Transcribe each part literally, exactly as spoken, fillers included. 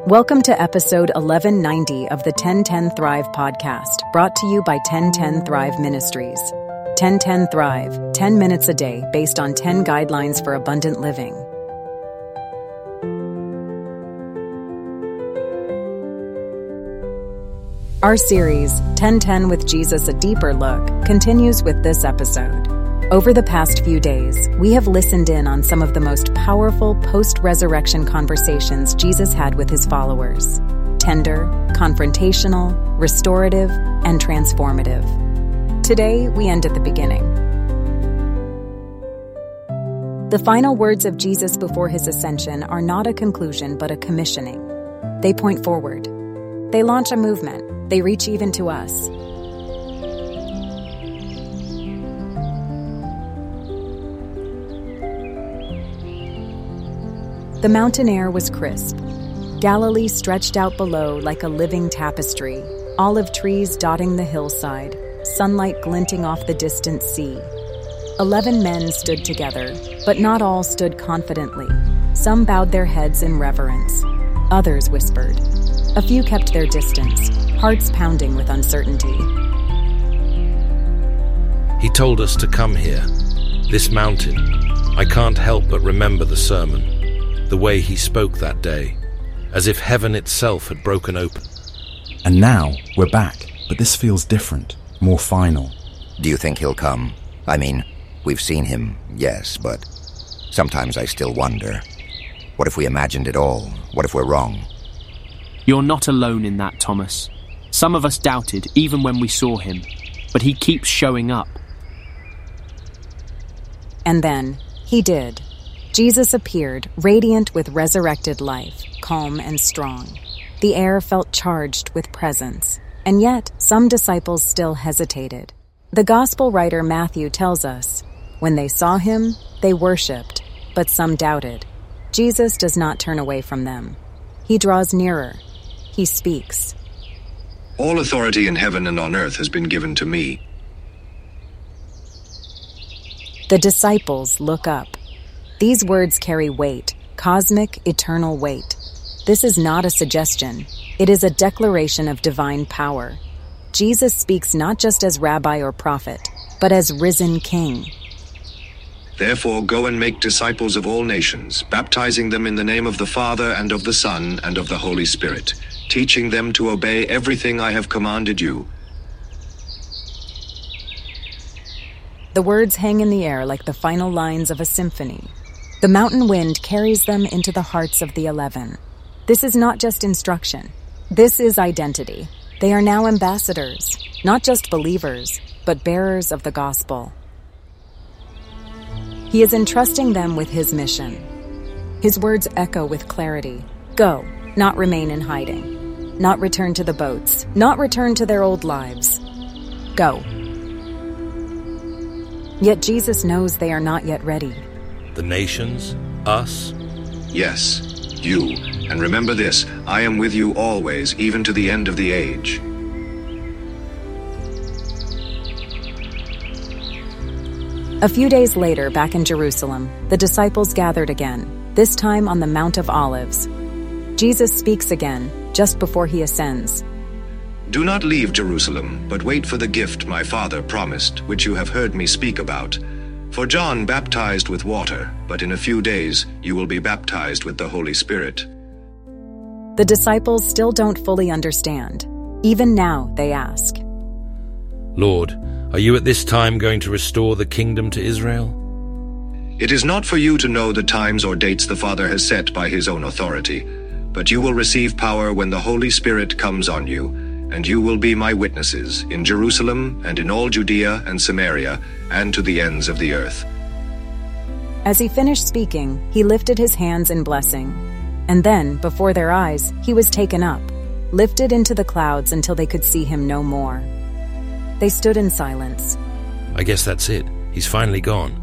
Welcome to episode eleven ninety of the ten ten Thrive podcast, brought to you by ten ten Thrive Ministries. ten ten Thrive, ten minutes a day based on ten guidelines for abundant living. Our series, ten ten with Jesus, a deeper look, continues with this episode. Over the past few days, we have listened in on some of the most powerful post-resurrection conversations Jesus had with his followers. Tender, confrontational, restorative, and transformative. Today, we end at the beginning. The final words of Jesus before his ascension are not a conclusion but a commissioning. They point forward. They launch a movement. They reach even to us. The mountain air was crisp. Galilee stretched out below like a living tapestry, olive trees dotting the hillside, sunlight glinting off the distant sea. Eleven men stood together, but not all stood confidently. Some bowed their heads in reverence. Others whispered. A few kept their distance, hearts pounding with uncertainty. He told us to come here, this mountain. I can't help but remember the sermon. The way he spoke that day, as if heaven itself had broken open. And now we're back, but this feels different, more final. Do you think he'll come? I mean, we've seen him, yes, but sometimes I still wonder. What if we imagined it all? What if we're wrong? You're not alone in that, Thomas. Some of us doubted, even when we saw him, but he keeps showing up. And then, he did. Jesus appeared, radiant with resurrected life, calm and strong. The air felt charged with presence, and yet some disciples still hesitated. The gospel writer Matthew tells us, when they saw him, they worshipped, but some doubted. Jesus does not turn away from them. He draws nearer. He speaks. All authority in heaven and on earth has been given to me. The disciples look up. These words carry weight, cosmic, eternal weight. This is not a suggestion. It is a declaration of divine power. Jesus speaks not just as rabbi or prophet, but as risen king. Therefore go and make disciples of all nations, baptizing them in the name of the Father and of the Son and of the Holy Spirit, teaching them to obey everything I have commanded you. The words hang in the air like the final lines of a symphony. The mountain wind carries them into the hearts of the eleven. This is not just instruction. This is identity. They are now ambassadors, not just believers, but bearers of the gospel. He is entrusting them with his mission. His words echo with clarity. Go, not remain in hiding. Not return to the boats. Not return to their old lives. Go. Yet Jesus knows they are not yet ready. The nations, us? Yes, you. And remember this, I am with you always, even to the end of the age. A few days later, back in Jerusalem, the disciples gathered again, this time on the Mount of Olives. Jesus speaks again, just before he ascends. Do not leave Jerusalem, but wait for the gift my Father promised, which you have heard me speak about. For John baptized with water, but in a few days you will be baptized with the Holy Spirit. The disciples still don't fully understand. Even now, they ask, Lord, are you at this time going to restore the kingdom to Israel? It is not for you to know the times or dates the Father has set by his own authority, but you will receive power when the Holy Spirit comes on you, and you will be my witnesses in Jerusalem and in all Judea and Samaria and to the ends of the earth. As he finished speaking, he lifted his hands in blessing. And then, before their eyes, he was taken up, lifted into the clouds until they could see him no more. They stood in silence. I guess that's it. He's finally gone.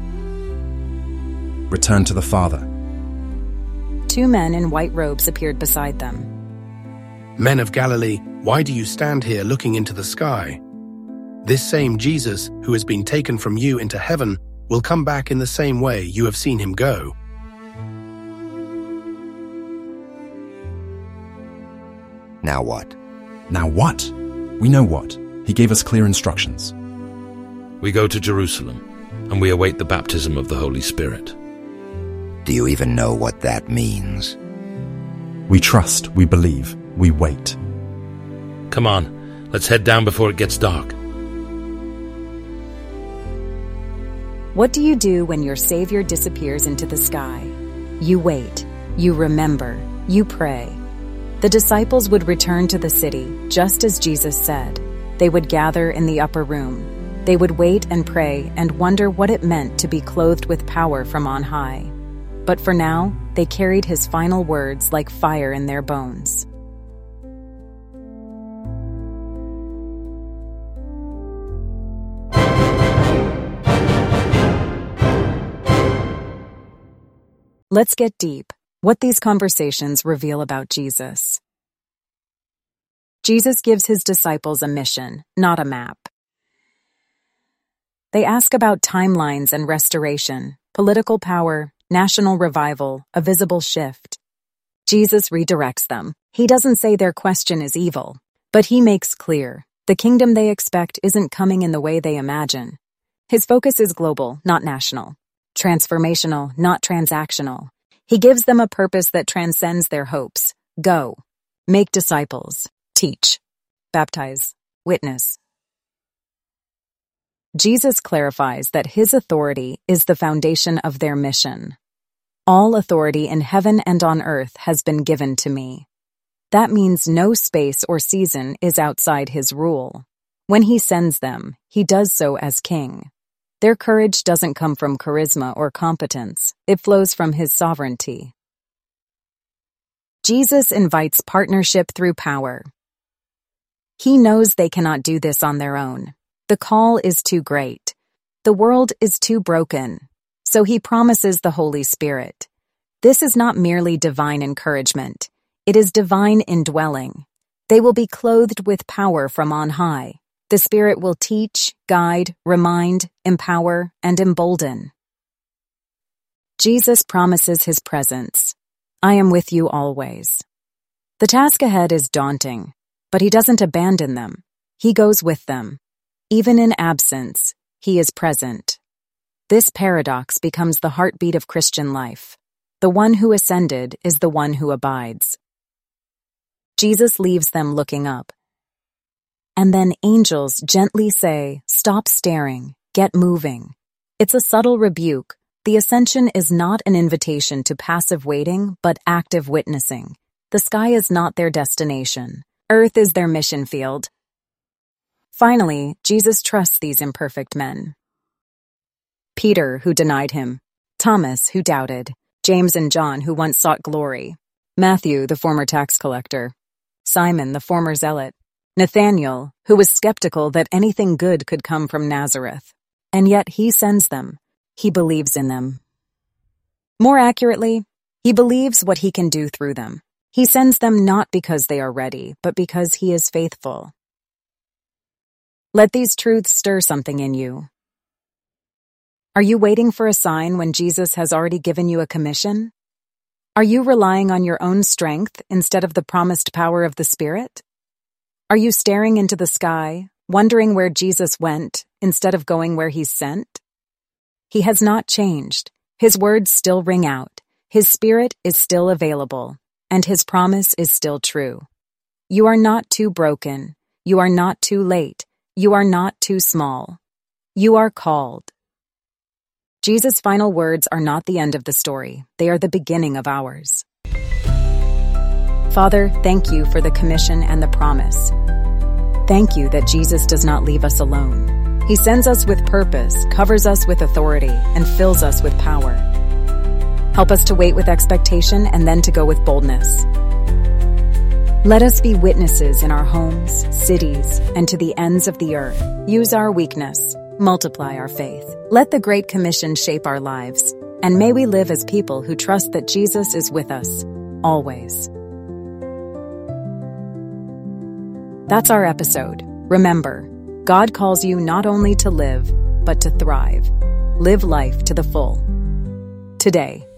Return to the Father. Two men in white robes appeared beside them. Men of Galilee, why do you stand here looking into the sky? This same Jesus, who has been taken from you into heaven, will come back in the same way you have seen him go. Now what? Now what? We know what. He gave us clear instructions. We go to Jerusalem, and we await the baptism of the Holy Spirit. Do you even know what that means? We trust, we believe, we wait. Come on, let's head down before it gets dark. What do you do when your Savior disappears into the sky? You wait, you remember, you pray. The disciples would return to the city, just as Jesus said. They would gather in the upper room. They would wait and pray and wonder what it meant to be clothed with power from on high. But for now, they carried his final words like fire in their bones. Let's get deep. What these conversations reveal about Jesus. Jesus gives his disciples a mission, not a map. They ask about timelines and restoration, political power, national revival, a visible shift. Jesus redirects them. He doesn't say their question is evil, but he makes clear the kingdom they expect isn't coming in the way they imagine. His focus is global, not national. Transformational, not transactional. He gives them a purpose that transcends their hopes. Go. Make disciples. Teach. Baptize. Witness. Jesus clarifies that his authority is the foundation of their mission. All authority in heaven and on earth has been given to me. That means no space or season is outside his rule. When he sends them, he does so as king. Their courage doesn't come from charisma or competence. It flows from his sovereignty. Jesus invites partnership through power. He knows they cannot do this on their own. The call is too great. The world is too broken. So he promises the Holy Spirit. This is not merely divine encouragement. It is divine indwelling. They will be clothed with power from on high. The Spirit will teach, guide, remind, empower, and embolden. Jesus promises his presence. I am with you always. The task ahead is daunting, but he doesn't abandon them. He goes with them. Even in absence, he is present. This paradox becomes the heartbeat of Christian life. The one who ascended is the one who abides. Jesus leaves them looking up. And then angels gently say, stop staring, get moving. It's a subtle rebuke. The ascension is not an invitation to passive waiting, but active witnessing. The sky is not their destination. Earth is their mission field. Finally, Jesus trusts these imperfect men. Peter, who denied him. Thomas, who doubted. James and John, who once sought glory. Matthew, the former tax collector. Simon, the former zealot. Nathanael, who was skeptical that anything good could come from Nazareth. And yet he sends them. He believes in them. More accurately, he believes what he can do through them. He sends them not because they are ready, but because he is faithful. Let these truths stir something in you. Are you waiting for a sign when Jesus has already given you a commission? Are you relying on your own strength instead of the promised power of the Spirit? Are you staring into the sky, wondering where Jesus went instead of going where he's sent? He has not changed. His words still ring out. His Spirit is still available, and his promise is still true. You are not too broken. You are not too late. You are not too small. You are called. Jesus' final words are not the end of the story. They are the beginning of ours. Father, thank you for the commission and the promise. Thank you that Jesus does not leave us alone. He sends us with purpose, covers us with authority, and fills us with power. Help us to wait with expectation and then to go with boldness. Let us be witnesses in our homes, cities, and to the ends of the earth. Use our weakness, multiply our faith. Let the Great Commission shape our lives, and may we live as people who trust that Jesus is with us, always. That's our episode. Remember, God calls you not only to live, but to thrive. Live life to the full. Today.